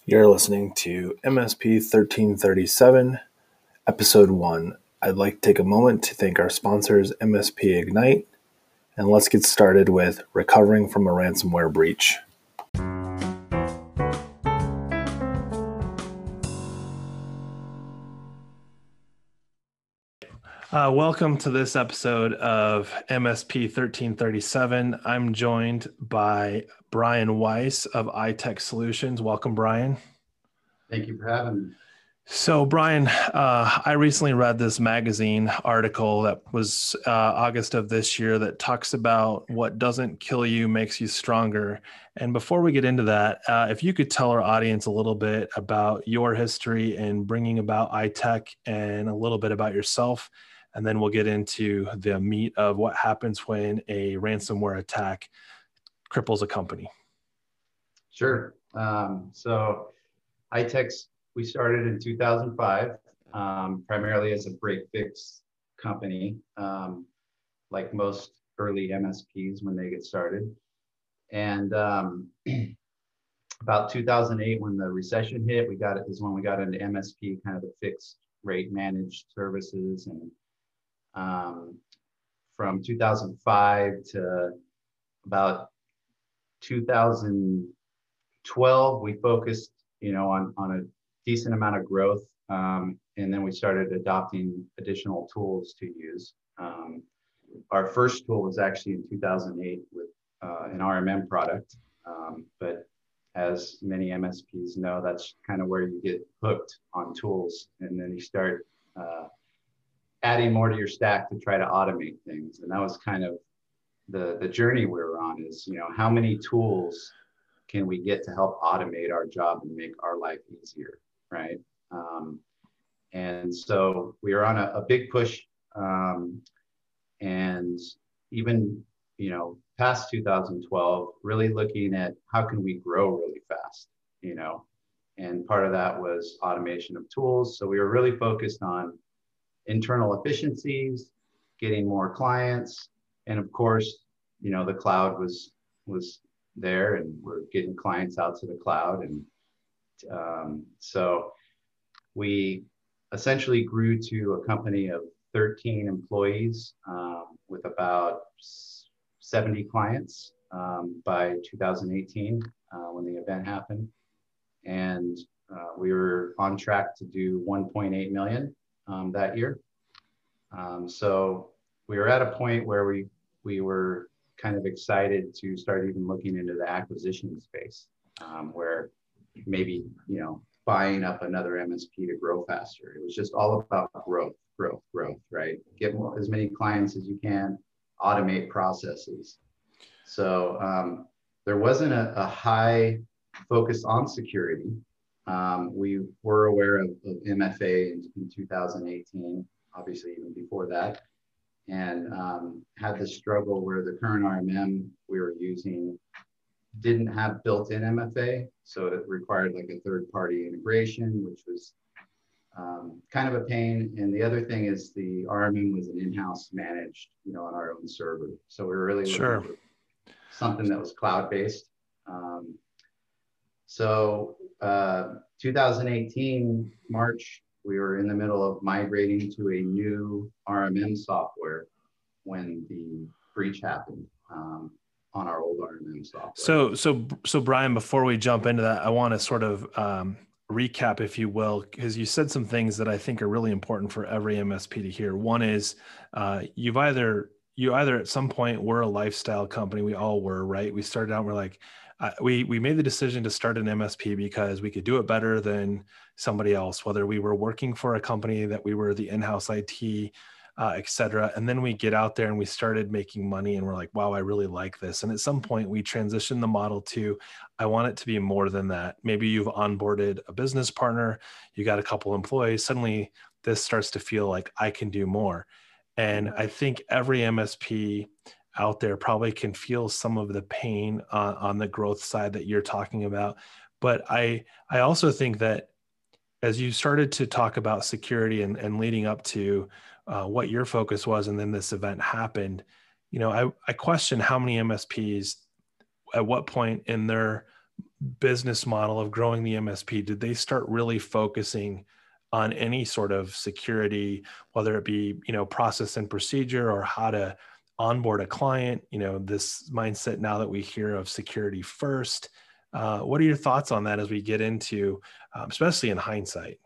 You're listening to MSP 1337, Episode 1. I'd like to take a moment to thank our sponsors, MSP Ignite, and let's get started with recovering from a ransomware breach. Welcome to this episode of MSP 1337. I'm joined by Brian Weiss of iTech Solutions. Welcome, Brian. Thank you for having me. So, Brian, I recently read this magazine article that was August of this year that talks about what doesn't kill you makes you stronger. And before we get into that, if you could tell our audience a little bit about your history in bringing about iTech and a little bit about yourself, and then we'll get into the meat of what happens when a ransomware attack cripples a company. Sure. So iTech, we started in 2005, primarily as a break fix company, like most early MSPs when they get started. And about 2008, when the recession hit, is when we got into MSP, kind of the fixed rate managed services. And from 2005 to about 2012, we focused, on a decent amount of growth. And then we started adopting additional tools to use. Our first tool was actually in 2008 with an RMM product. But as many MSPs know, that's kind of where you get hooked on tools. And then you start adding more to your stack to try to automate things. And that was kind of the journey we were on, is, how many tools can we get to help automate our job and make our life easier, right? And so we were on a big push, and even, past 2012, really looking at how can we grow really fast, and part of that was automation of tools. So we were really focused on internal efficiencies, getting more clients, and of course, the cloud was there, and we're getting clients out to the cloud. And so we essentially grew to a company of 13 employees with about 70 clients by 2018 when the event happened. And we were on track to do 1.8 million that year. So we were at a point where we were kind of excited to start even looking into the acquisition space, where maybe, buying up another MSP to grow faster. It was just all about growth, right? Get as many clients as you can, automate processes. So there wasn't a high focus on security. We were aware of MFA in 2018, obviously even before that, and had the struggle where the current RMM we were using didn't have built-in MFA. So it required like a third-party integration, which was kind of a pain. And the other thing is the RMM was an in-house managed, on our own server. So we were really looking for something that was cloud-based. So 2018, March, we were in the middle of migrating to a new RMM software when the breach happened on our old RMM software. So Brian, before we jump into that, I want to sort of recap, if you will, because you said some things that I think are really important for every MSP to hear. One is you either at some point were a lifestyle company. We all were, right? We started out, we're like, we made the decision to start an MSP because we could do it better than somebody else, whether we were working for a company that we were the in-house IT, et cetera. And then we get out there and we started making money and we're like, wow, I really like this. And at some point we transitioned the model to, I want it to be more than that. Maybe you've onboarded a business partner, you got a couple employees, suddenly this starts to feel like I can do more. And I think every MSP out there probably can feel some of the pain on the growth side that you're talking about. But I also think that as you started to talk about security and leading up to what your focus was, and then this event happened, I question how many MSPs at what point in their business model of growing the MSP, did they start really focusing on any sort of security, whether it be, process and procedure, or how to onboard a client, this mindset now that we hear of security first? What are your thoughts on that as we get into, especially in hindsight?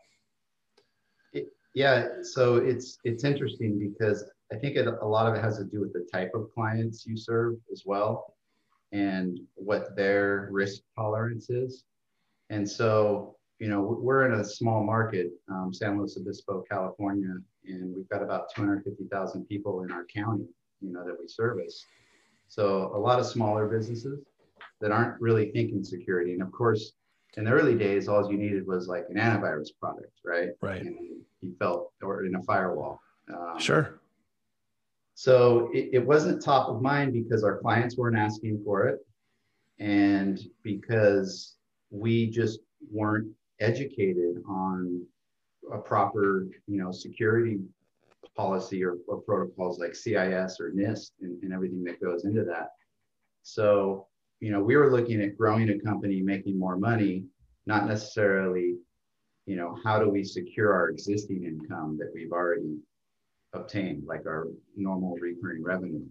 Yeah, so it's interesting because I think a lot of it has to do with the type of clients you serve as well, and what their risk tolerance is. And so, we're in a small market, San Luis Obispo, California, and we've got about 250,000 people in our county, that we service. So a lot of smaller businesses that aren't really thinking security. And of course, in the early days, all you needed was like an antivirus product, right? Right. And you felt, or in a firewall. Sure. So it wasn't top of mind because our clients weren't asking for it, and because we just weren't educated on a proper, security policy or protocols like CIS or NIST and everything that goes into that. So, we were looking at growing a company, making more money, not necessarily, how do we secure our existing income that we've already obtained, like our normal recurring revenue.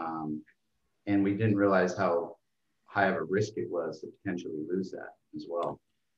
And we didn't realize how high of a risk it was to potentially lose that as well.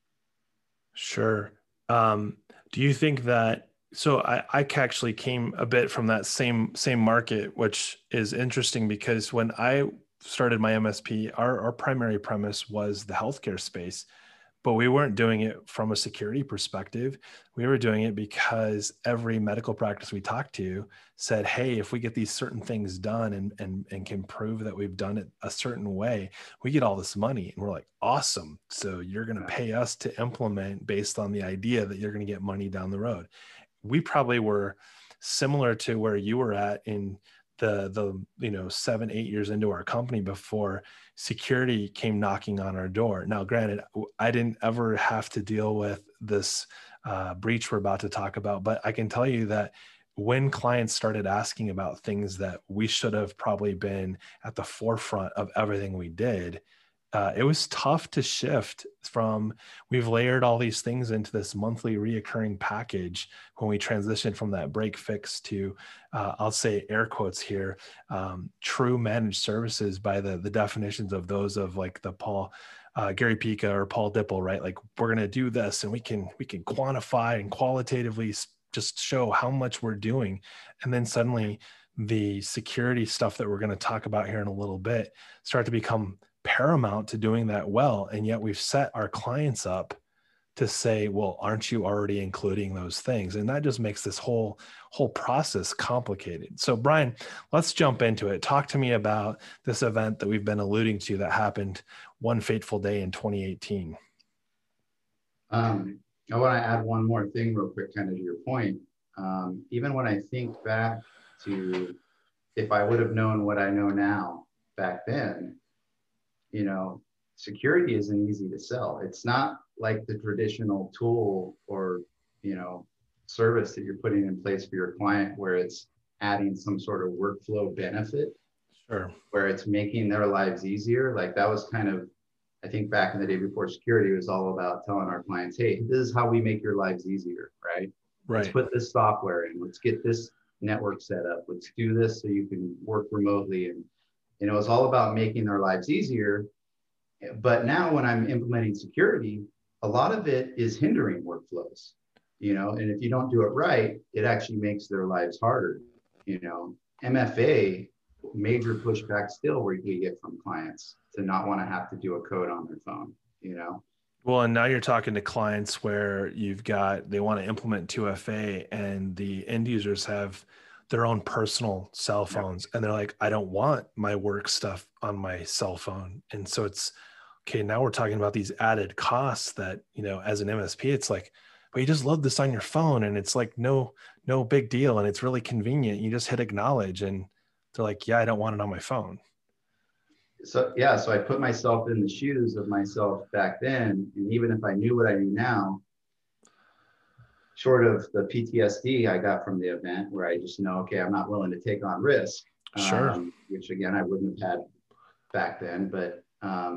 Sure. Do you think that, so I actually came a bit from that same market, which is interesting because when I started my MSP, our primary premise was the healthcare space, but we weren't doing it from a security perspective. We were doing it because every medical practice we talked to said, hey, if we get these certain things done and can prove that we've done it a certain way, we get all this money. And we're like, awesome. So you're going to pay us to implement based on the idea that you're going to get money down the road. We probably were similar to where you were at in the 7-8 years into our company before security came knocking on our door. Now, granted, I didn't ever have to deal with this breach we're about to talk about, but I can tell you that when clients started asking about things that we should have probably been at the forefront of everything we did, it was tough to shift from, we've layered all these things into this monthly reoccurring package when we transitioned from that break fix to, I'll say air quotes here, true managed services by the definitions of those of like the Gary Pica or Paul Dipple, right? Like we're going to do this and we can quantify and qualitatively just show how much we're doing. And then suddenly the security stuff that we're going to talk about here in a little bit start to become paramount to doing that well. And yet we've set our clients up to say, well, aren't you already including those things? And that just makes this whole process complicated. So Brian, let's jump into it. Talk to me about this event that we've been alluding to that happened one fateful day in 2018. I want to add one more thing real quick, kind of to your point. Even when I think back to if I would have known what I know now back then, security isn't easy to sell. It's not like the traditional tool or, service that you're putting in place for your client where it's adding some sort of workflow benefit. Sure. Where it's making their lives easier. Like that was kind of, I think back in the day before security, it was all about telling our clients, hey, this is how we make your lives easier, right? Right. Let's put this software in. Let's get this network set up. Let's do this so you can work remotely. And it was all about making their lives easier. But now when I'm implementing security, a lot of it is hindering workflows, and if you don't do it right, it actually makes their lives harder. MFA, major pushback still we get from clients to not want to have to do a code on their phone, Well, and now you're talking to clients where they want to implement 2FA and the end users have their own personal cell phones. And they're like, I don't want my work stuff on my cell phone. And so it's, okay, now we're talking about these added costs that, as an MSP, it's like, but you just load this on your phone and it's like, no big deal. And it's really convenient. You just hit acknowledge and they're like, yeah, I don't want it on my phone. So I put myself in the shoes of myself back then. And even if I knew what I knew now, short of the PTSD I got from the event where I just know, okay, I'm not willing to take on risk, Sure. Which again, I wouldn't have had back then. But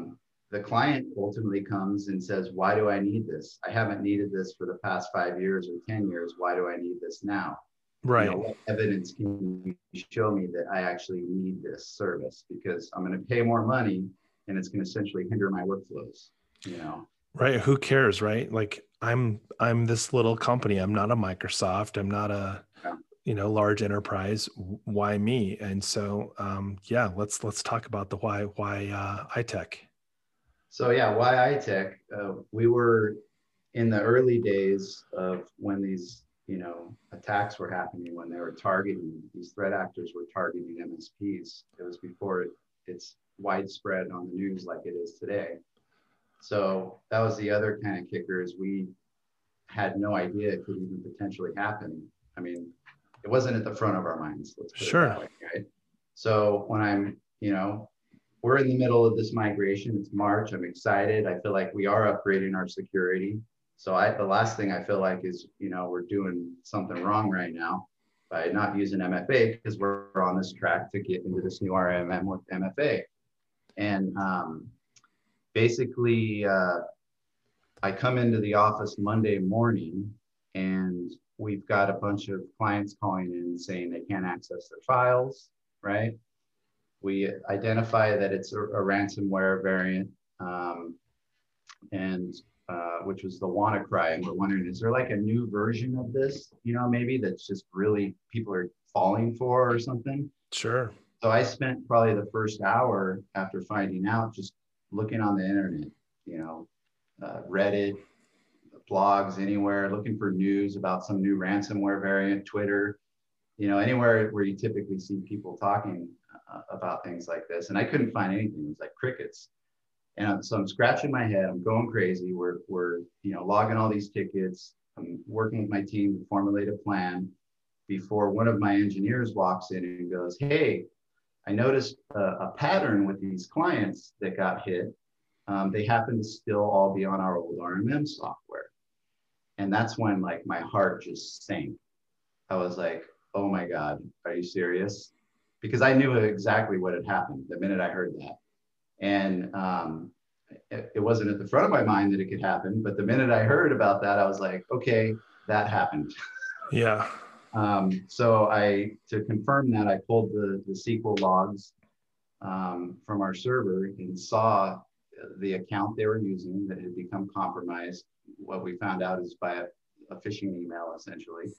the client ultimately comes and says, why do I need this? I haven't needed this for the past 5 years or 10 years. Why do I need this now? You know, Right. what evidence can you show me that I actually need this service? Because I'm going to pay more money and it's going to essentially hinder my workflows, you know? Right. Who cares, right? Like I'm this little company. I'm not a Microsoft. I'm not a, Yeah. large enterprise. Why me? And so yeah, let's talk about the why iTech. So yeah, why iTech? We were in the early days of when these, you know, attacks were happening, when they were targeting, these threat actors were targeting MSPs. It was before it's widespread on the news like it is today. So that was the other kind of kicker, is we had no idea it could even potentially happen. I mean, it wasn't at the front of our minds, let's put it that Sure. way, right? So when I'm, you know, we're in the middle of this migration. It's March. I'm excited. I feel like we are upgrading our security. So the last thing I feel like is, you know, we're doing something wrong right now by not using MFA, because we're on this track to get into this new RMM with MFA. And basically, I come into the office Monday morning and we've got a bunch of clients calling in saying they can't access their files, right? We identify that it's a ransomware variant, and which was the WannaCry. And we're wondering, is there like a new version of this, you know, maybe that's just really people are falling for or something? Sure. So I spent probably the first hour after finding out just looking on the internet, you know, Reddit, blogs, anywhere, looking for news about some new ransomware variant, Twitter, you know, anywhere where you typically see people talking about things like this. And I couldn't find anything. It was like crickets. And so I'm scratching my head. I'm going crazy. We're you know, logging all these tickets. I'm working with my team to formulate a plan before one of my engineers walks in and goes, hey, I noticed a pattern with these clients that got hit. They happen to still all be on our old RMM software. And that's when like my heart just sank. I was like, oh my God, are you serious? Because I knew exactly what had happened the minute I heard that. And it wasn't at the front of my mind that it could happen, but the minute I heard about that, I was like, okay, that happened. Yeah. So to confirm that, I pulled the SQL logs from our server and saw the account they were using that had become compromised. What we found out is by a phishing email, essentially.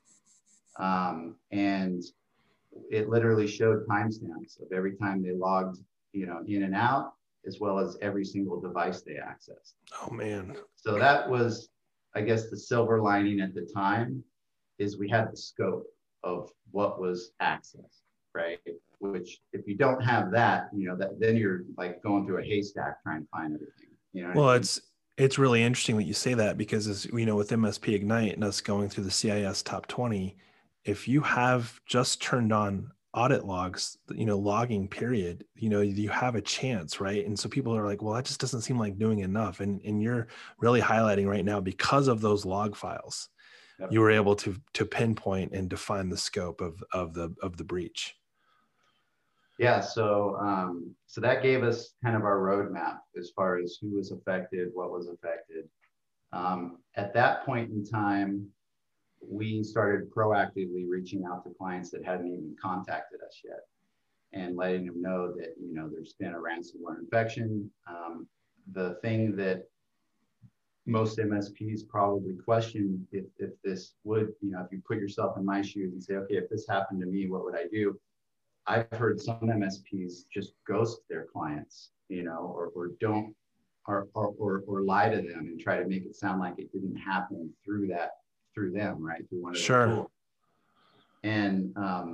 And it literally showed timestamps of every time they logged, you know, in and out, as well as every single device they accessed. Oh man. So that was, I guess, the silver lining at the time, is we had the scope of what was accessed, right? Which if you don't have that, you know, that then you're like going through a haystack trying to find everything. You know what Well, I mean? it's really interesting that you say that, because as you know, with MSP Ignite and us going through the CIS top 20, if you have just turned on audit logs, logging period, you have a chance, right? And so people are like, well, that just doesn't seem like doing enough. And you're really highlighting right now, because of those log files, Yep. you were able to pinpoint and define the scope of the breach. Yeah, so that gave us kind of our roadmap as far as who was affected, what was affected. At that point in time, we started proactively reaching out to clients that hadn't even contacted us yet, and letting them know that, you know, there's been a ransomware infection. The thing that most MSPs probably question, if this would, you know, if you put yourself in my shoes and say, okay, if this happened to me, what would I do? I've heard some MSPs just ghost their clients, you know, or don't, or lie to them and try to make it sound like it didn't happen through them, right? Through one of their Sure. tools. And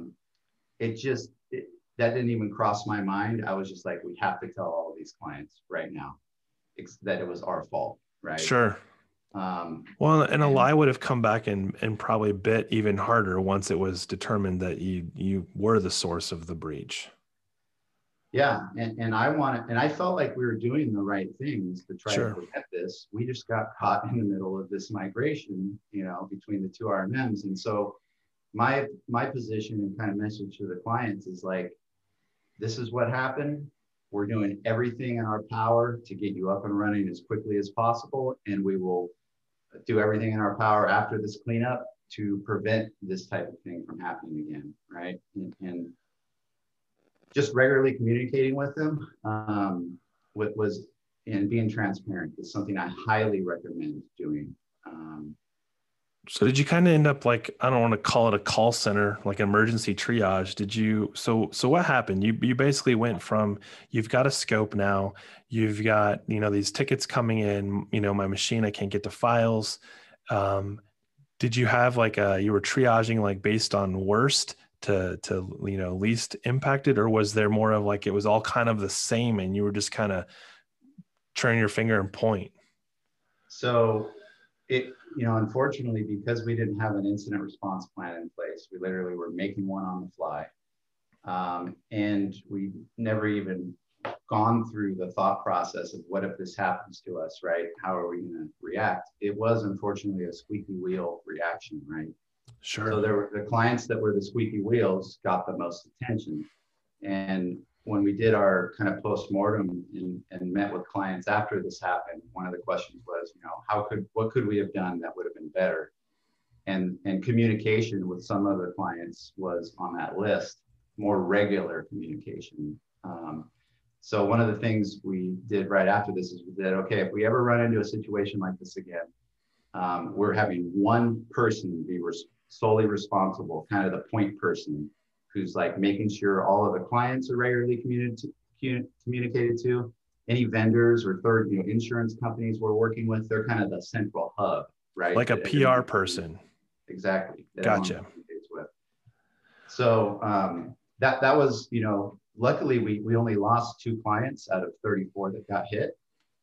that didn't even cross my mind. I was just like, we have to tell all of these clients right now that it was our fault, right? Sure. Well, and a lie would have come back and probably bit even harder once it was determined that you were the source of the breach. Yeah, and I felt like we were doing the right things to try to prevent this. We just got caught in the middle of this migration, you know, between the two RMMs. And so my position and kind of message to the clients is like, this is what happened. we're doing everything in our power to get you up and running as quickly as possible. And we will do everything in our power after this cleanup to prevent this type of thing from happening again, right? And just regularly communicating with them and being transparent is something I highly recommend doing. So did you kind of end up like, I don't want to call it a call center, like emergency triage? Did you, so what happened? You basically went from, you've got a scope now, you've got, these tickets coming in, my machine, I can't get to files. Did you have like you were triaging like based on worst to least impacted, or was there more of like, it was all kind of the same and you were just kind of turn your finger and point? So unfortunately, because we didn't have an incident response plan in place, we literally were making one on the fly. And we never even gone through the thought process of what if this happens to us, right? How are we going to react? It was unfortunately a squeaky wheel reaction, right? Sure. So there were the clients that were the squeaky wheels got the most attention. And when we did our kind of post-mortem and met with clients after this happened, one of the questions was, what could we have done that would have been better? And communication with some of the clients was on that list, more regular communication. So one of the things we did right after this is we said, okay, if we ever run into a situation like this again, we're having one person be solely responsible, kind of the point person, who's like making sure all of the clients are regularly communicated to. Any vendors or third, insurance companies we're working with, they're kind of the central hub, right? Like a PR person. Exactly. Gotcha. With. So that was, luckily we only lost 2 clients out of 34 that got hit.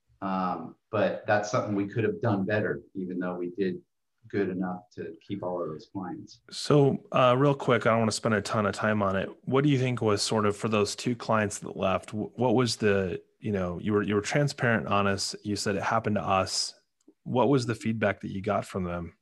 But that's something we could have done better, even though we did good enough to keep all of those clients. So real quick, I don't want to spend a ton of time on it. What do you think was sort of for those 2 clients that left, what was the, you were transparent, honest. You said it happened to us. What was the feedback that you got from them?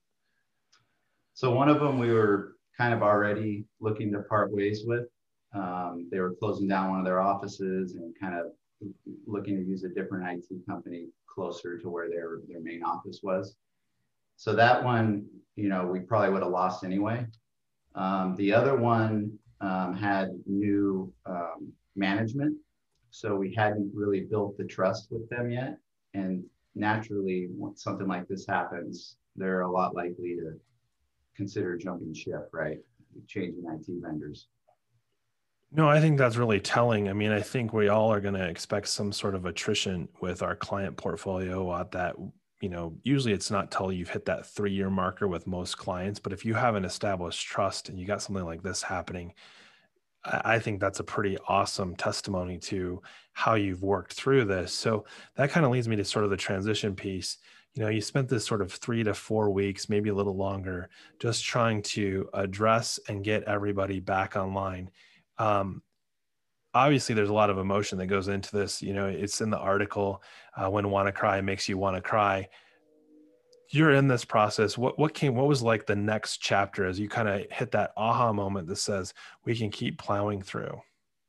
So one of them, we were kind of already looking to part ways with. They were closing down one of their offices and kind of looking to use a different IT company closer to where their main office was. So that one, we probably would have lost anyway. The other one had new management. So we hadn't really built the trust with them yet. And naturally, when something like this happens, they're a lot likely to consider jumping ship, right? Changing IT vendors. No, I think that's really telling. I mean, I think we all are going to expect some sort of attrition with our client portfolio at that, usually it's not till you've hit that 3-year marker with most clients, but if you haven't established trust and you got something like this happening, I think that's a pretty awesome testimony to how you've worked through this. So that kind of leads me to sort of the transition piece. You spent this sort of 3 to 4 weeks, maybe a little longer, just trying to address and get everybody back online. Obviously there's a lot of emotion that goes into this. It's in the article, when WannaCry makes you want to cry. You're in this process. What was like the next chapter as you kind of hit that aha moment that says we can keep plowing through?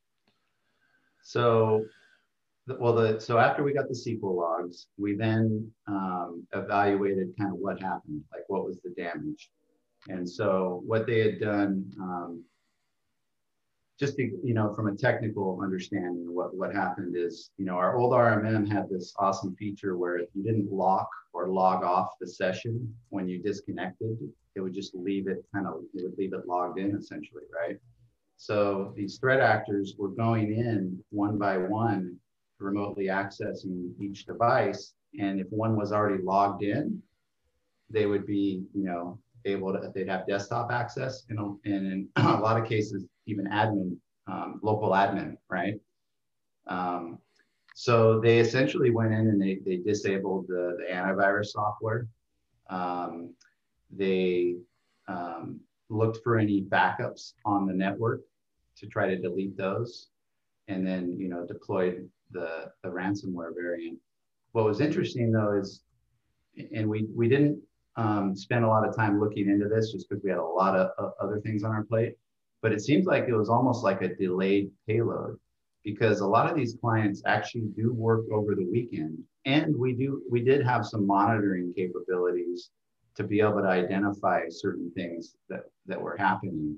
So after we got the SQL logs, we then evaluated kind of what happened, like what was the damage. And so what they had done, just to, from a technical understanding, what happened is, our old RMM had this awesome feature where if you didn't lock or log off the session when you disconnected, it would just leave it logged in essentially, right? So these threat actors were going in one by one, remotely accessing each device. And if one was already logged in, they would be, they'd have desktop access and in a lot of cases, even admin, local admin, right? So they essentially went in and they disabled the antivirus software. They looked for any backups on the network to try to delete those, and then deployed the ransomware variant. What was interesting though is, and we didn't spend a lot of time looking into this just because we had a lot of other things on our plate, but it seems like it was almost like a delayed payload. because a lot of these clients actually do work over the weekend, and we did have some monitoring capabilities to be able to identify certain things that were happening.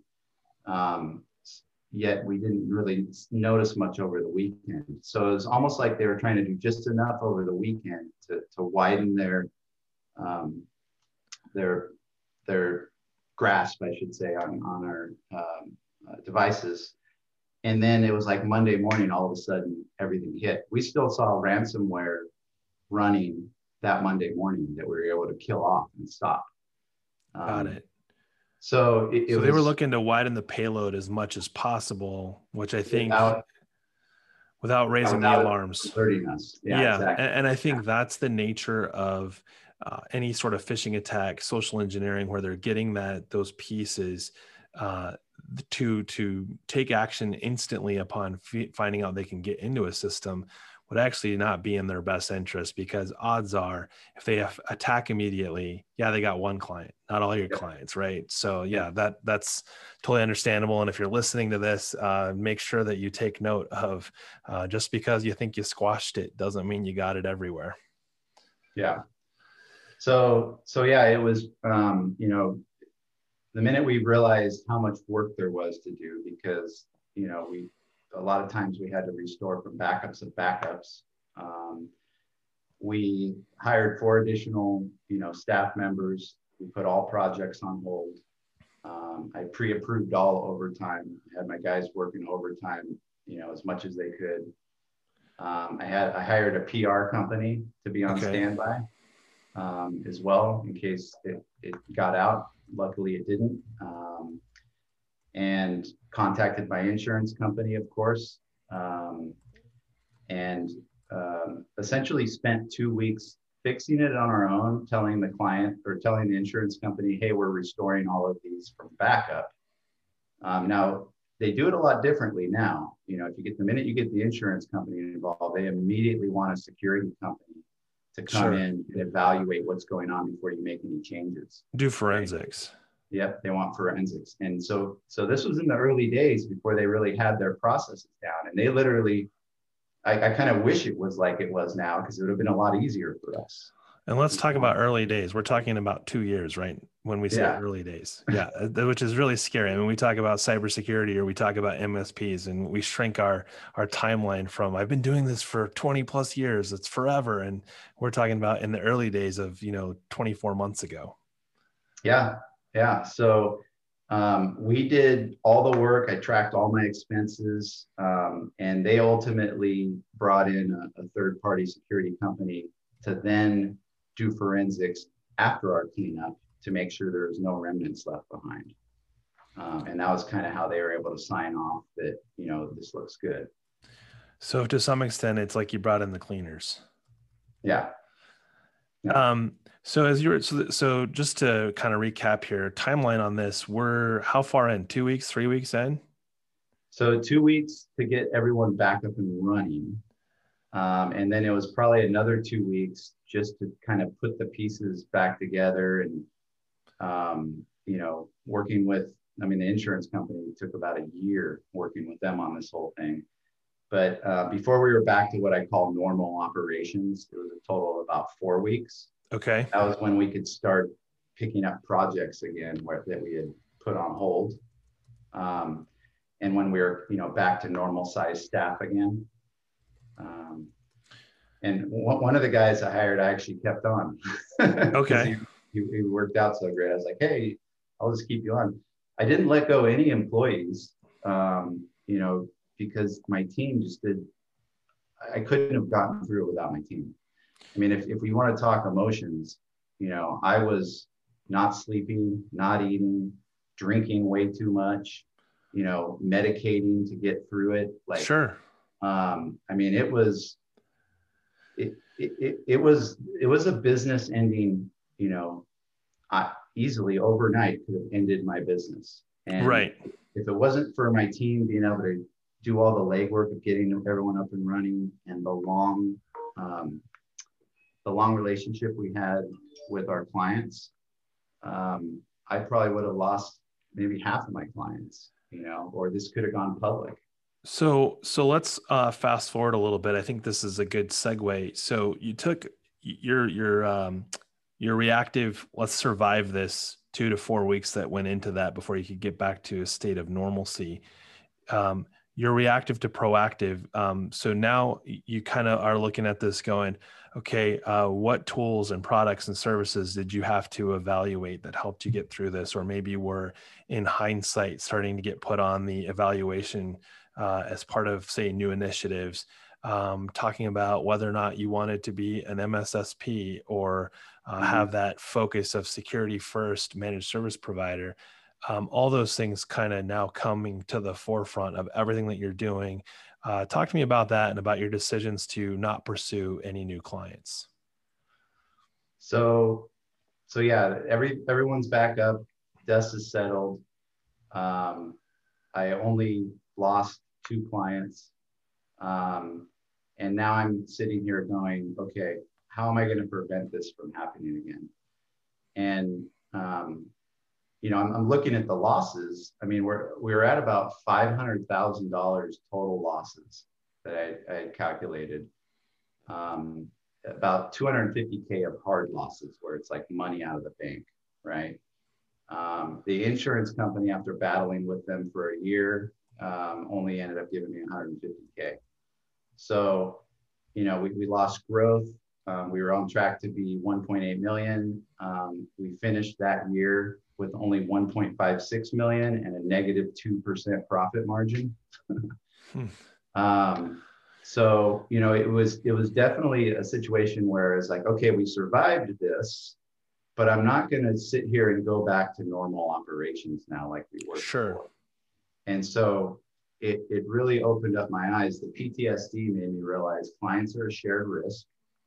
Yet we didn't really notice much over the weekend. So it was almost like they were trying to do just enough over the weekend to widen their grasp, I should say, on our devices. And then it was like Monday morning, all of a sudden everything hit. We still saw ransomware running that Monday morning that we were able to kill off and stop. Got it. So so they were looking to widen the payload as much as possible, which I think without raising the alarms. Alerting us. Yeah, exactly. And I think that's the nature of any sort of phishing attack, social engineering, where they're getting those pieces to take action instantly upon finding out they can get into a system, would actually not be in their best interest, because odds are if they attack immediately, they got one client, not all your clients, right? So that's totally understandable. And if you're listening to this, make sure that you take note of just because you think you squashed it doesn't mean you got it everywhere. Yeah. So it was, the minute we realized how much work there was to do, because, a lot of times we had to restore from backups of backups. We hired 4 additional, staff members. We put all projects on hold. I pre-approved all overtime. I had my guys working overtime, as much as they could. I hired a PR company to be on standby as well, in case it got out. Luckily it didn't. And contacted my insurance company, of course, and essentially spent 2 weeks fixing it on our own, telling the client or telling the insurance company, hey, we're restoring all of these from backup. Now, they do it a lot differently now. If the minute you get the insurance company involved, they immediately want a security company to come in and evaluate what's going on before you make any changes. Do forensics. Yep, they want forensics. And so this was in the early days before they really had their processes down. And they literally, I kind of wish it was like it was now, because it would have been a lot easier for us. And let's talk about early days. We're talking about 2 years, right? When we say early days. Yeah, which is really scary. I mean, we talk about cybersecurity or we talk about MSPs, and we shrink our timeline from, I've been doing this for 20 plus years. It's forever. And we're talking about in the early days of, 24 months ago. Yeah. Yeah. So we did all the work. I tracked all my expenses, and they ultimately brought in a third-party security company to then do forensics after our cleanup to make sure there was no remnants left behind. And that was kind of how they were able to sign off that, this looks good. So to some extent, it's like you brought in the cleaners. Yeah. So as so just to kind of recap here, timeline on this, we're how far in? 2 weeks, 3 weeks in? So 2 weeks to get everyone back up and running. And then it was probably another 2 weeks just to kind of put the pieces back together and, working with, the insurance company took about a year working with them on this whole thing. But before we were back to what I call normal operations, it was a total of about 4 weeks. Okay. That was when we could start picking up projects again that we had put on hold. And when we were, back to normal size staff again. And one of the guys I hired, I actually kept on. Okay. He worked out so great. I was like, hey, I'll just keep you on. I didn't let go any employees, because my team I couldn't have gotten through it without my team. If we want to talk emotions, I was not sleeping, not eating, drinking way too much, medicating to get through it. Sure. It was a business ending, I easily overnight could have ended my business. And right. If it wasn't for my team being able to do all the legwork of getting everyone up and running, and the long relationship we had with our clients, I probably would have lost maybe half of my clients, or this could have gone public. So let's fast forward a little bit. I think this is a good segue. So you took your reactive. Let's survive this 2 to 4 weeks that went into that before you could get back to a state of normalcy. You're reactive to proactive. So now you kind of are looking at this going, okay, what tools and products and services did you have to evaluate that helped you get through this? Or maybe were in hindsight starting to get put on the evaluation as part of, say, new initiatives, talking about whether or not you wanted to be an MSSP or Mhm. have that focus of security first managed service provider. All those things kind of now coming to the forefront of everything that you're doing. Talk to me about that and about your decisions to not pursue any new clients. So, so yeah, everyone's back up. Dust is settled. Um, I only lost 2 clients. Um, and now I'm sitting here going, okay, how am I going to prevent this from happening again? And, I'm looking at the losses. I mean, we're at about $500,000 total losses that I had calculated. Um, about 250K of hard losses, where it's like money out of the bank, right? The insurance company, after battling with them for a year, only ended up giving me 150K. So, we lost growth. We were on track to be 1.8 million. We finished that year with only 1.56 million and a negative 2% profit margin. Hmm. So it was definitely a situation where it's like, okay, we survived this, but I'm not going to sit here and go back to normal operations now like we were Sure. before. And so it really opened up my eyes. The PTSD made me realize clients are a shared risk.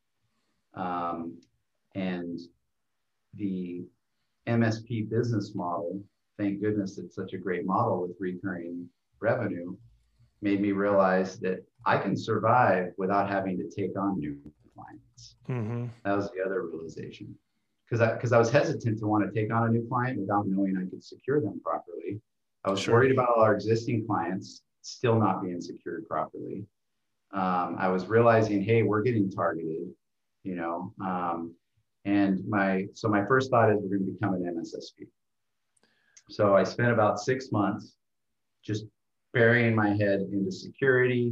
And the MSP business model, thank goodness it's such a great model with recurring revenue, made me realize that I can survive without having to take on new clients. Mm-hmm. That was the other realization. Because I was hesitant to want to take on a new client without knowing I could secure them properly. I was Sure. worried about all our existing clients still not being secured properly. I was realizing, hey, we're getting targeted, you know. And my first thought is we're going to become an MSSP. So I spent about 6 months just burying my head into security.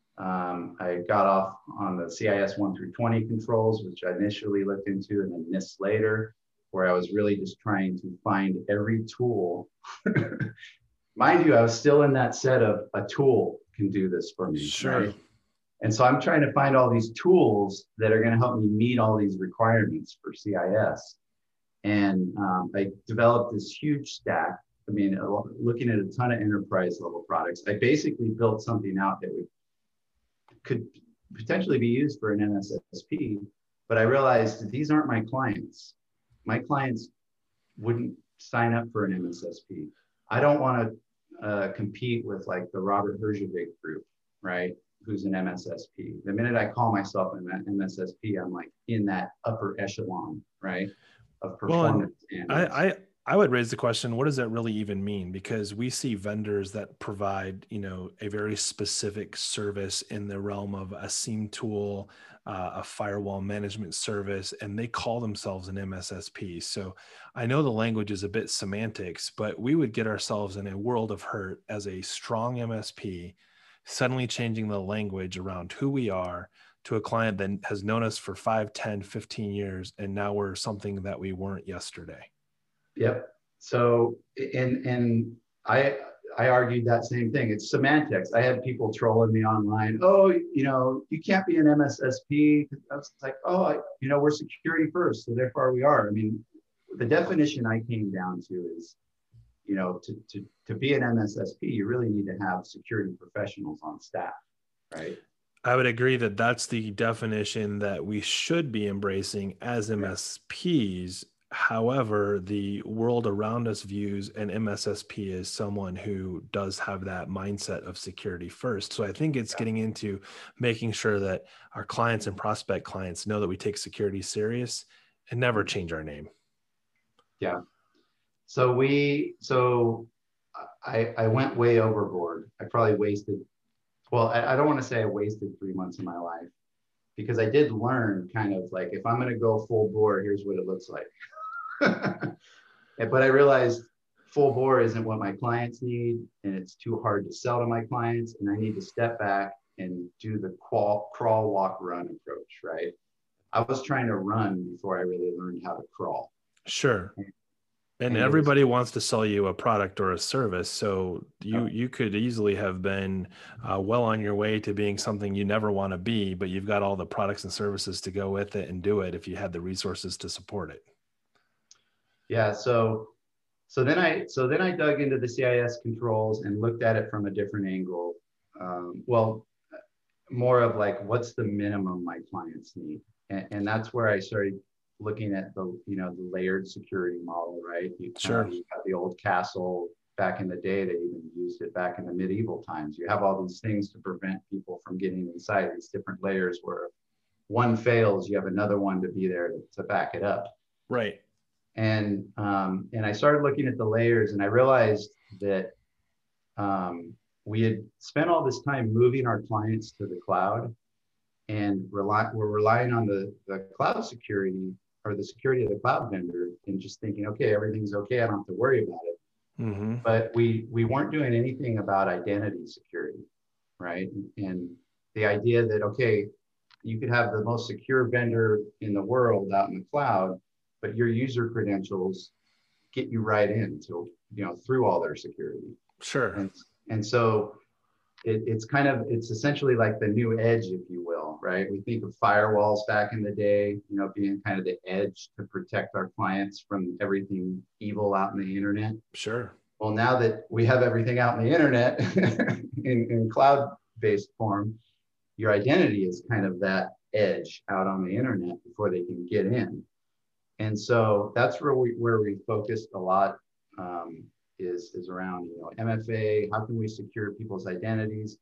I got off on the CIS 1 through 20 controls, which I initially looked into, and then NIST later, where I was really just trying to find every tool. Mind you, I was still in that set of a tool can do this for me, Sure. right? And so I'm trying to find all these tools that are going to help me meet all these requirements for CIS. And I developed this huge stack. I mean, looking at a ton of enterprise level products, I basically built something out that could potentially be used for an MSSP. But I realized these aren't my clients. My clients wouldn't sign up for an MSSP. I don't want to compete with like the Robert Herjavec group, right? Who's an MSSP. The minute I call myself an MSSP, I'm like in that upper echelon, right, of Well, and performance standards. I would raise the question, what does that really even mean? Because we see vendors that provide, a very specific service in the realm of a SIEM tool, a firewall management service, and they call themselves an MSSP. So I know the language is a bit semantics, but we would get ourselves in a world of hurt as a strong MSP, suddenly changing the language around who we are to a client that has known us for 5, 10, 15 years, and now we're something that we weren't yesterday. Yep. So, and I argued that same thing. It's semantics. I had people trolling me online. Oh, you can't be an MSSP. I was like, oh, we're security first, so therefore we are. I mean, the definition I came down to is, to be an MSSP, you really need to have security professionals on staff, right? I would agree that that's the definition that we should be embracing as Yeah. MSPs. However, the world around us views an MSSP as someone who does have that mindset of security first. So I think it's Yeah. getting into making sure that our clients and prospect clients know that we take security serious and never change our name. Yeah. So I went way overboard. I probably wasted Well, I don't want to say I wasted 3 months of my life, because I did learn kind of like, if I'm going to go full bore, here's what it looks like. But I realized full bore isn't what my clients need, and it's too hard to sell to my clients. And I need to step back and do the crawl, walk, run approach, right? I was trying to run before I really learned how to crawl. Sure. And And it was, everybody wants to sell you a product or a service. So you could easily have been well on your way to being something you never want to be, but you've got all the products and services to go with it and do it if you had the resources to support it. yeah. So then I dug into the CIS controls and looked at it from a different angle. Well, more of like, what's the minimum my clients need? And that's where I started looking at the layered security model, right? You Sure. have the old castle back in the day. They even used it back in the medieval times. You have all these things to prevent people from getting inside these different layers, where if one fails, you have another one to be there to back it up. Right. And I started looking at the layers, and I realized that we had spent all this time moving our clients to the cloud, and we're relying on the cloud security, or the security of the cloud vendor, and just thinking, okay, everything's okay, I don't have to worry about it. Mm-hmm. But we weren't doing anything about identity security, right? And the idea that, okay, you could have the most secure vendor in the world out in the cloud, but your user credentials get you right into, through all their security. Sure. And so it's essentially like the new edge, if you will, right? We think of firewalls back in the day, being kind of the edge to protect our clients from everything evil out in the internet. Sure. Well, now that we have everything out in the internet in cloud-based form, your identity is kind of that edge out on the internet before they can get in. And so that's where we focused a lot, is around MFA. How can we secure people's identities?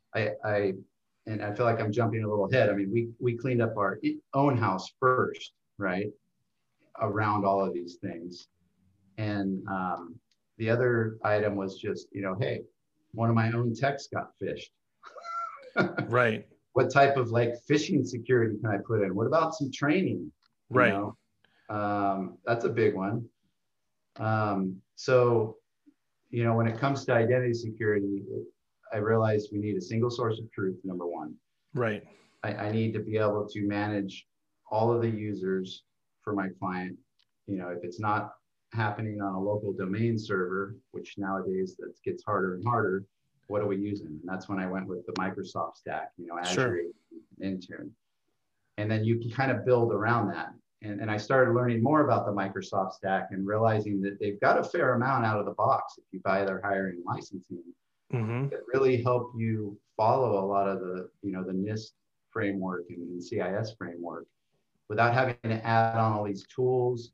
And I feel like I'm jumping a little ahead. I mean, we cleaned up our own house first, right, around all of these things. And the other item was just, hey, one of my own techs got phished. Right. What type of like phishing security can I put in? What about some training? Right. That's a big one. So, when it comes to identity security, I realized we need a single source of truth, number one. Right. I need to be able to manage all of the users for my client. If it's not happening on a local domain server, which nowadays that gets harder and harder, what are we using? And that's when I went with the Microsoft stack, Azure, sure. Intune. And then you can kind of build around that. And I started learning more about the Microsoft stack and realizing that they've got a fair amount out of the box if you buy their hiring and licensing, Mm-hmm. that really help you follow a lot of the NIST framework and CIS framework without having to add on all these tools,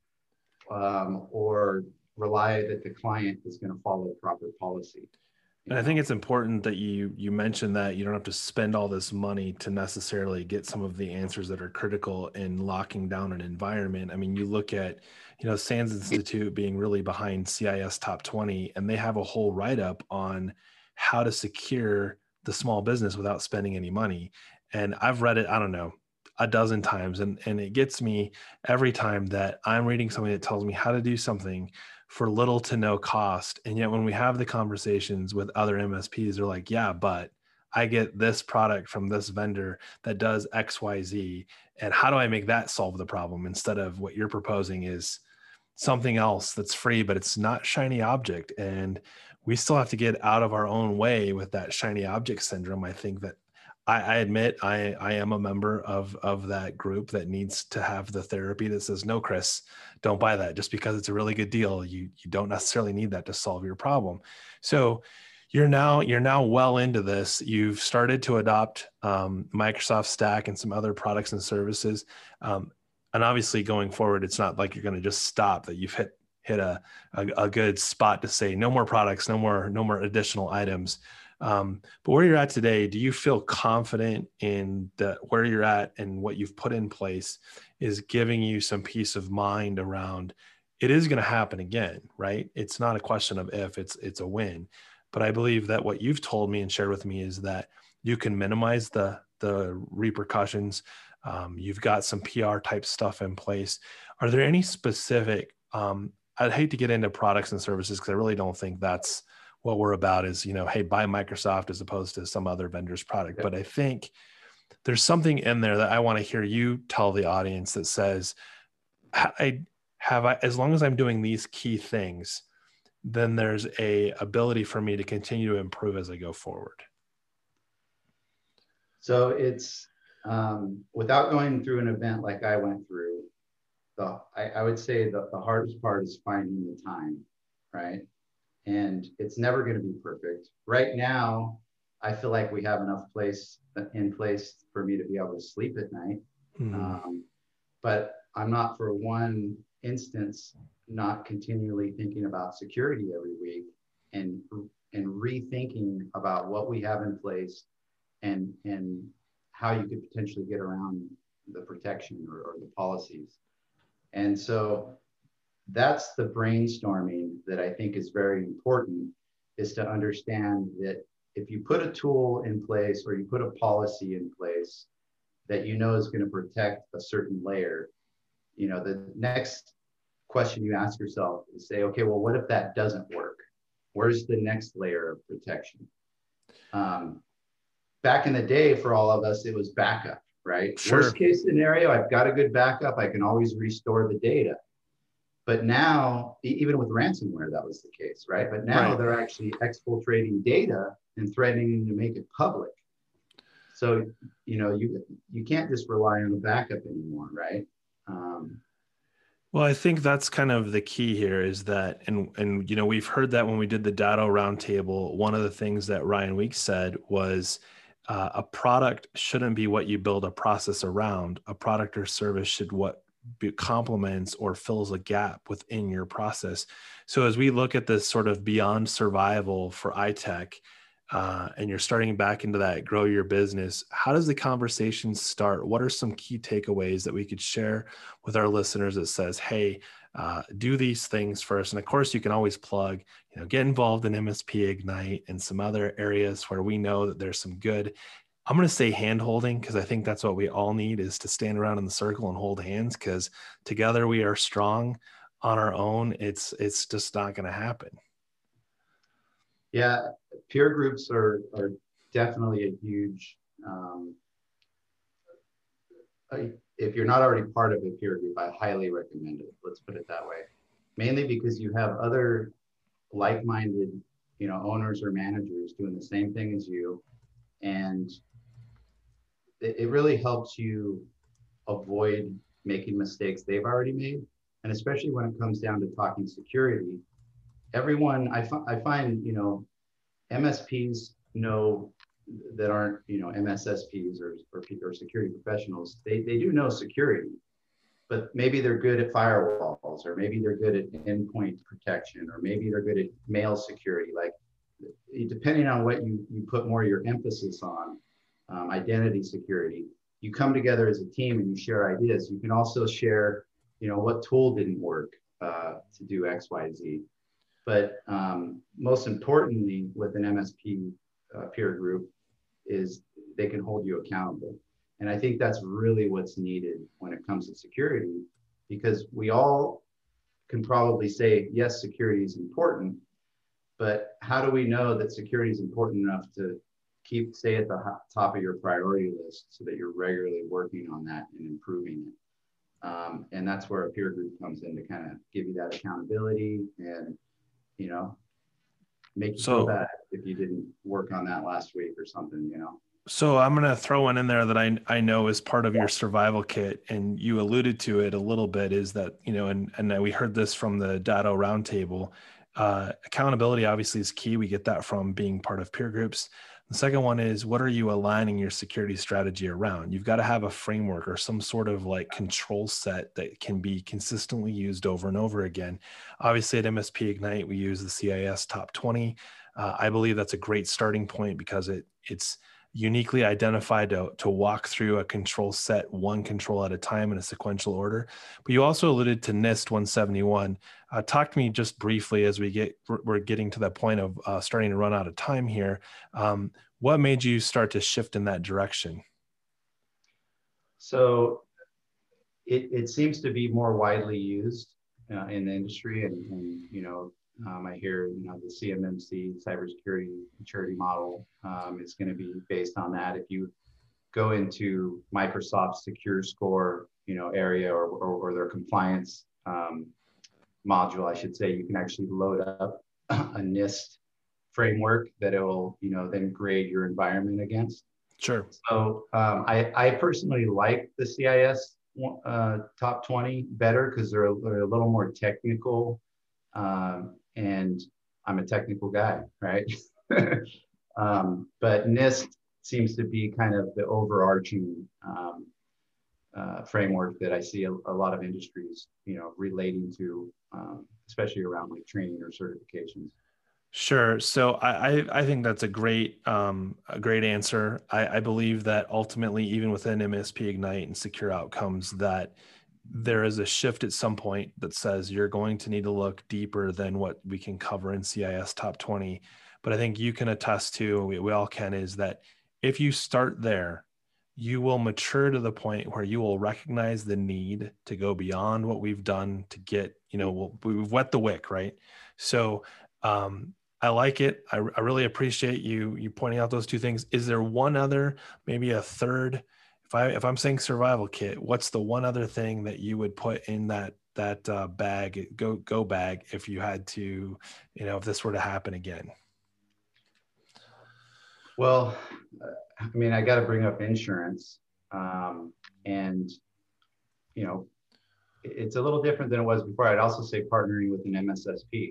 or rely that the client is going to follow proper policy. And I think it's important that you mentioned that you don't have to spend all this money to necessarily get some of the answers that are critical in locking down an environment. I mean, you look at, SANS Institute being really behind CIS Top 20, and they have a whole write-up on how to secure the small business without spending any money. And I've read it, I don't know, a dozen times. And it gets me every time that I'm reading something that tells me how to do something for little to no cost. And yet when we have the conversations with other MSPs, they're like, yeah, but I get this product from this vendor that does X, Y, Z. And how do I make that solve the problem, instead of what you're proposing is something else that's free, but it's not shiny object. And we still have to get out of our own way with that shiny object syndrome. I think that I admit I am a member of that group that needs to have the therapy that says, no, Chris, don't buy that. Just because it's a really good deal, you don't necessarily need that to solve your problem. So you're now well into this. You've started to adopt Microsoft Stack and some other products and services. And obviously going forward, it's not like you're going to just stop, that you've hit a good spot to say no more products, no more additional items. But where you're at today, do you feel confident in where you're at and what you've put in place is giving you some peace of mind around it is going to happen again, right? It's not a question of if, it's a win. But I believe that what you've told me and shared with me is that you can minimize the repercussions. You've got some PR type stuff in place. Are there any specific, I'd hate to get into products and services because I really don't think that's what we're about is, hey, buy Microsoft as opposed to some other vendor's product. Yeah. But I think there's something in there that I want to hear you tell the audience that says, as long as I'm doing these key things, then there's a ability for me to continue to improve as I go forward. So it's, without going through an event like I went through, I would say the hardest part is finding the time, right? And it's never going to be perfect. Right now, I feel like we have enough in place for me to be able to sleep at night. Mm-hmm. But I'm not for one instance not continually thinking about security every week and rethinking about what we have in place and how you could potentially get around the protection or the policies. And so that's the brainstorming that I think is very important, is to understand that if you put a tool in place or you put a policy in place that is going to protect a certain layer, the next question you ask yourself is say, okay, well, what if that doesn't work? Where's the next layer of protection? Back in the day, for all of us, it was backup, right? Sure. Worst case scenario, I've got a good backup. I can always restore the data. But now, even with ransomware, that was the case, right? But now they're actually exfiltrating data and threatening to make it public. So, you can't just rely on the backup anymore, right? Well, I think that's kind of the key here is that, and we've heard that when we did the Datto roundtable, one of the things that Ryan Weeks said was a product shouldn't be what you build a process around. A product or service should complements or fills a gap within your process. So as we look at this sort of beyond survival for iTech, and you're starting back into that grow your business, how does the conversation start? What are some key takeaways that we could share with our listeners that says, hey, do these things first? And of course, you can always plug, get involved in MSP Ignite and some other areas where we know that there's some good, I'm going to say hand holding, because I think that's what we all need, is to stand around in the circle and hold hands, because together we are strong. On our own, it's just not going to happen. Yeah, peer groups are definitely a huge, if you're not already part of a peer group, I highly recommend it. Let's put it that way. Mainly because you have other like-minded, owners or managers doing the same thing as you. And it really helps you avoid making mistakes they've already made. And especially when it comes down to talking security, everyone, I find, MSPs know that aren't, MSSPs or security professionals, they do know security, but maybe they're good at firewalls, or maybe they're good at endpoint protection, or maybe they're good at mail security. Like, depending on what you put more of your emphasis on, identity security, you come together as a team and you share ideas. You can also share, what tool didn't work to do X, Y, Z. But most importantly, with an MSP peer group, is they can hold you accountable. And I think that's really what's needed when it comes to security, because we all can probably say, yes, security is important, but how do we know that security is important enough to stay at the top of your priority list so that you're regularly working on that and improving it? And that's where a peer group comes in to kind of give you that accountability and, make you feel bad if you didn't work on that last week or something, So I'm going to throw one in there that I know is part of your survival kit, and you alluded to it a little bit, is that, and we heard this from the Datto roundtable, accountability obviously is key. We get that from being part of peer groups. The second one is, what are you aligning your security strategy around? You've got to have a framework or some sort of like control set that can be consistently used over and over again. Obviously at MSP Ignite, we use the CIS Top 20. I believe that's a great starting point because it's uniquely identified to walk through a control set, one control at a time in a sequential order. But you also alluded to NIST 171. Talk to me just briefly as we're getting to that point of starting to run out of time here. What made you start to shift in that direction? So it seems to be more widely used in the industry, and I hear the CMMC cybersecurity maturity model is going to be based on that. If you go into Microsoft's Secure Score area or their compliance module, I should say, you can actually load up a NIST framework that it will then grade your environment against. Sure. So I personally like the CIS top 20 better because they're a little more technical, and I'm a technical guy, right? But NIST seems to be kind of the overarching framework that I see a lot of industries, relating to, especially around like training or certifications. Sure. So I think that's a great answer. I believe that ultimately, even within MSP Ignite and Secure Outcomes, that there is a shift at some point that says you're going to need to look deeper than what we can cover in CIS top 20. But I think you can attest to, we all can, is that if you start there, you will mature to the point where you will recognize the need to go beyond what we've done to get, we've wet the wick, right? So I like it. I really appreciate you pointing out those two things. Is there one other, maybe a third? If I'm saying survival kit, what's the one other thing that you would put in that bag, go bag, if you had to, if this were to happen again? Well, I mean, I got to bring up insurance, and it's a little different than it was before. I'd also say partnering with an MSSP.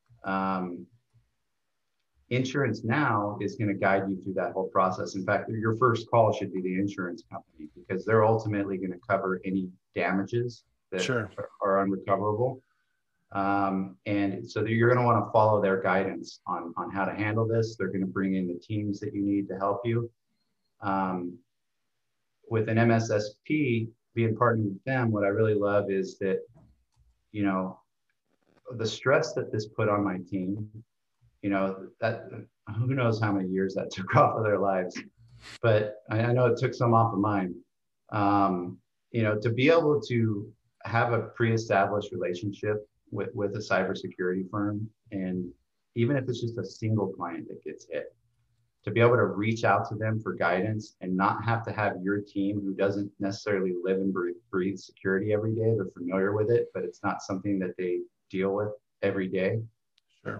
Insurance now is going to guide you through that whole process. In fact, your first call should be the insurance company, because they're ultimately going to cover any damages that Sure. are unrecoverable. And so you're going to want to follow their guidance on how to handle this. They're going to bring in the teams that you need to help you. With an MSSP, being partnered with them, what I really love is that, the stress that this put on my team, that who knows how many years that took off of their lives, but I know it took some off of mine. To be able to have a pre-established relationship with a cybersecurity firm, and even if it's just a single client that gets hit, to be able to reach out to them for guidance and not have to have your team, who doesn't necessarily live and breathe security every day, they're familiar with it, but it's not something that they deal with every day. Sure.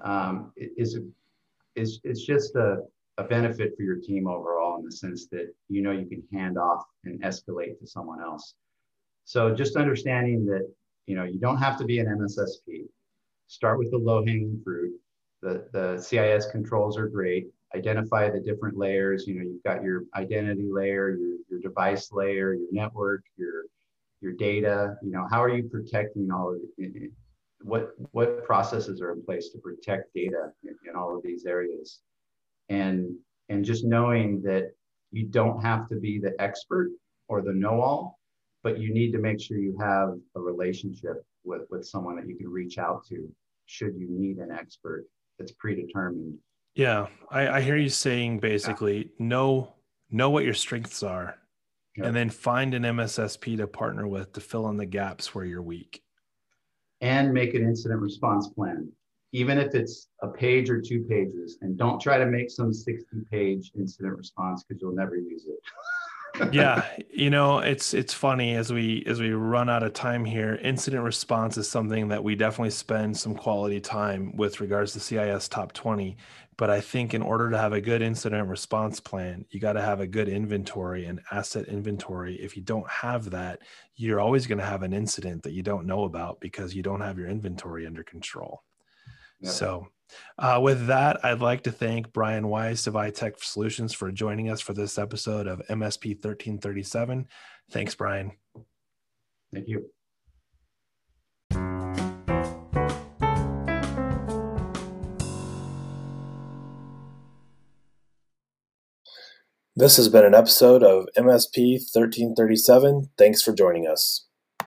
It's just a benefit for your team overall, in the sense that you can hand off and escalate to someone else. So just understanding that you don't have to be an MSSP. Start with the low-hanging fruit. The CIS controls are great. Identify the different layers. You've got your identity layer, your device layer, your network, your data. How are you protecting all of it? What processes are in place to protect data in all of these areas? And just knowing that you don't have to be the expert or the know-all, but you need to make sure you have a relationship with someone that you can reach out to should you need an expert that's predetermined. Yeah, I hear you saying basically know what your strengths are, and then find an MSSP to partner with to fill in the gaps where you're weak. And make an incident response plan, even if it's a page or 2 pages, and don't try to make some 60-page incident response, because you'll never use it. Yeah, it's funny, as we run out of time here. Incident response is something that we definitely spend some quality time with regards to CIS top 20. But I think in order to have a good incident response plan, you got to have a good inventory and asset inventory. If you don't have that, you're always going to have an incident that you don't know about because you don't have your inventory under control. Yep. So with that, I'd like to thank Brian Wise of iTech Solutions for joining us for this episode of MSP 1337. Thanks, Brian. Thank you. This has been an episode of MSP 1337. Thanks for joining us.